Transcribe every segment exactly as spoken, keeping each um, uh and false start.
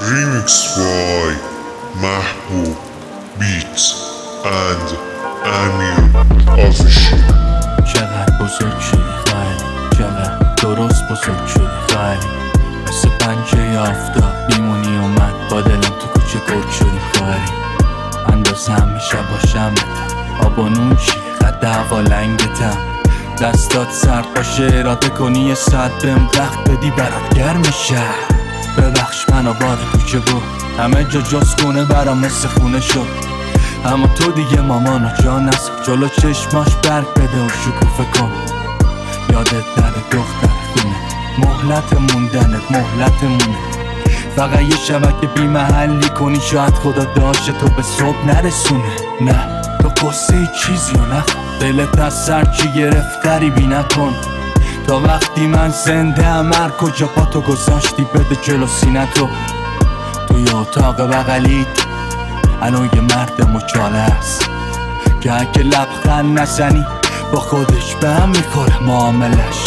Remix by Mahbub Beats and Amir Official. چقدر بزرگ شدی خیلی، چقدر درست بزرگ شدی خیلی، مثل پنجه آفتاب میمونی و من با دلم تو کوچه گرد شدی خیلی. اندازه همیشه باشم آب و نوشی قد هوا لنگتم، دستات سرد باشه اراده کنی یه ساعت بهم وقت بدی برات گرم شهر. ببخش منو باد کوچه بود، همه جا جز خونه برام مثل خونه شد، اما تو دیگه مامانو جا نسا، جلو چشماش برگ بده و شکوفه کن. یادت نره دختر خونه، مهلت موندنت مهلت مونه، فقط یه شبکه بی محلی کنی شاید خدا داشته تو به صبح نرسونه. نه تو قصه چیزی و نخوا، دلت از سر چی گرفتری بی نکن، تا وقتی من زنده ام هر کجا پا تو گذاشتی بده جلو سینتو. توی اتاق بغلیت انو یه مرد مچاله هست که اگه لبخند نزنی با خودش به هم میخوره معاملش.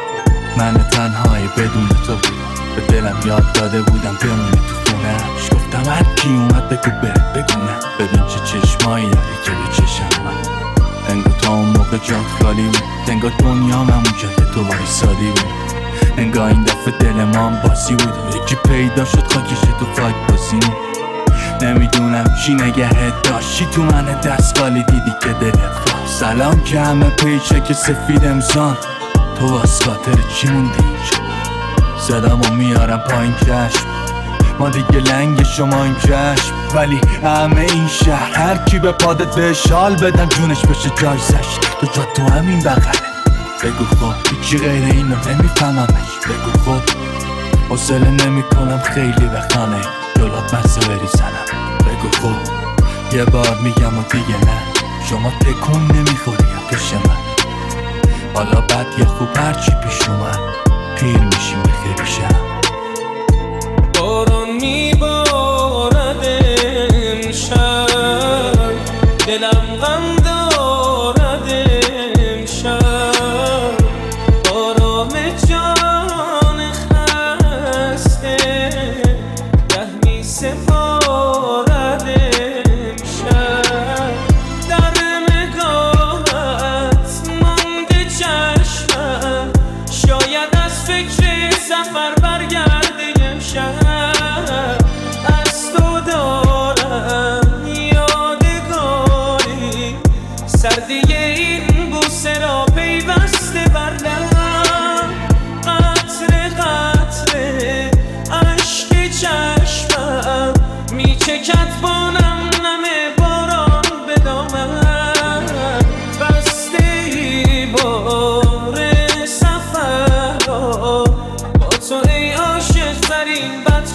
من تنهایی بدون تو بودم، به دلم یاد داده بودم بمونه تو خونهش، گفتم هر کی اومد بگو بره بگو نه، ببین چه چشمایی داری که به چشم من، انگار تا اون موقع جات خالی بود، انگار دنیا من اون جای تو وایسادی بود، انگار این دفعه دل ما هم بازی بود و یکی پیدا شد خاکش تو خاک بازی. نمیدونم چی نگهت داشتی تو من دستگالی دیدی که دلت خواست، سلام که همه پیچه که سفید امزان، تو واس خاطر چی موندی اینجا؟ صدامو میارم پایین چشم، ما دیگه لنگ شما این چشم، ولی همه این شهر هر کی به پادت بهش حال بدم جونش بشه جایزش، تو جا تو همین بغله. بگو خب هیچی غیر اینو نمیفهممش، بگو خب حوصله نمی کنم خیلی به خانه جلات مزه بری زنم، بگو خب یه بار میگم و دیگه نه، شما تکون نمیخوری پیش من، حالا بد یا خوب هرچی پیش اومد پیر میشیم بخیر شم. باران میبارد امشب، دلم غم دارد امشب، آرام جان خسته ره می سپارد امشب، در نگاهت مانده چشمم، شاید از فکر سفر برگرده امشب، از تو دارم یادگاری، سردی این بوسه را پیوسته بر لب، قطره قطره اشک چشمم میچکد بانم نم باران به دامن، بسته ای بار سفر را با تو ای عاشق ترین بد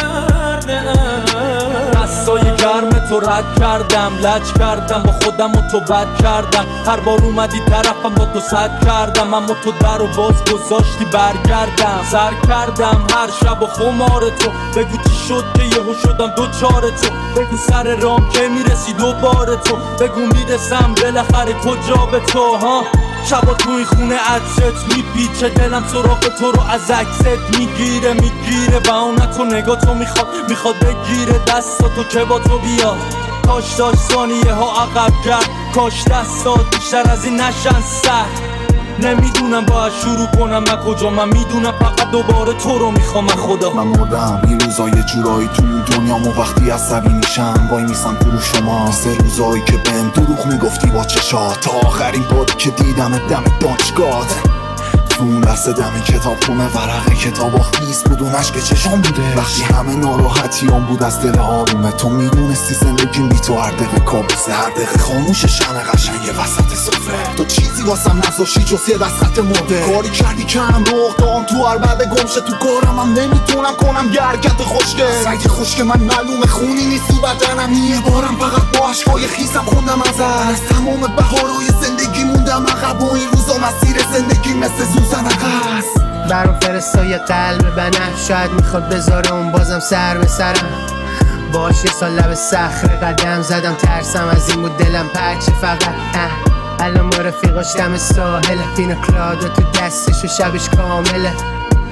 کردم، دستای گرم تو رد کردم، لج کردم با خودم و تو بد کردم، هر بار اومدی طرفم با تو صد کردم، اما تو در و باز گذاشتی برگردم، سر کردم هر شب و خمار تو، بگو چی شد که یهو شدم دوچار تو، بگو سر رام که میرسی دوباره تو، بگو میرسم بالاخره کجا به تو ها، شبا تو این خونه عطرت میپیچه، دلم سراغ تو رو از عکست میگیره میگیره و اون تو نگاه تو میخواد میخواد بگیره دستاتو که با تو بیاد، کاش داشت ثانیه ها عقب کرد، کاش دستات بیشتر از این نشن سر، نمیدونم باید شروع کنم من کجا، من میدونم فقط دوباره تو رو میخوام من خدا. من مردم این روزا یه جورایی تو این دنیامو، وقتی عصبی میشم وای میسم تو رو شما، سه روزایی که بهم دروغ میگفتی با چشات، تا آخرین باری که دیدم دم دانشگاه، تو اون لحظه دم کتاب خونه ورقه کتاب آخیز بود و نشک چشام بوده، وقتی همه ناراحتیام بود از دل آرومه، تو میدونستی زندگیم بی تو هر دقیقه کابوسه، هر دقیقه خاموش شمع قشنگ وسط سفره، تو چیزی واسم نذاشتی جز یه دست خط مرده، کاری کردی که هم رخ دام تو هر بعد گمشه، تو کارم هم نمیتونم کنم یه حرکت خوشگل، سعی خوشگل من معلومه خونی نیست تو بدنم، یه بارم فقط با عشقای خیسم خوندم ازت، از تمام بهارای زندگی موندم عقب و این روزا مسیر زندگی مثل زوزن عقص، برام فرستای قلب بنفش، شاید میخواد بذاره اون بازم سر به سرم، باش یه سال لب صخره قدم زدم، ترسم از این بود دلم پرچه فقط الان ما رفیقاش دم ساحل، پینا کلادا تو دستش و شبش کامله،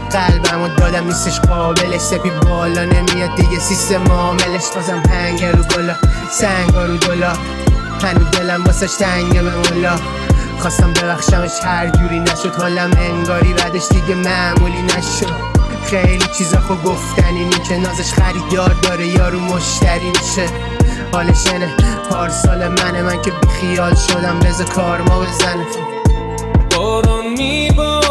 قلبمو دادم نیستش قابلش، سپید بالا نمیاد دیگه سیستم عاملش. بازم هنگ رو گلا سنگا رو دلا، هنو دلم واسش تنگه به مولا. خواستم ببخشمش هر جوری نشد، حالم انگاری بعدش دیگه معمولی نشد. خیلی چیزا خو گفتنی نی که نازش خریدار داره یارو مشتری میشه. حالش اینه پارسال منه من که بیخیال شدم، بذار کار ما بزنه. باران میباره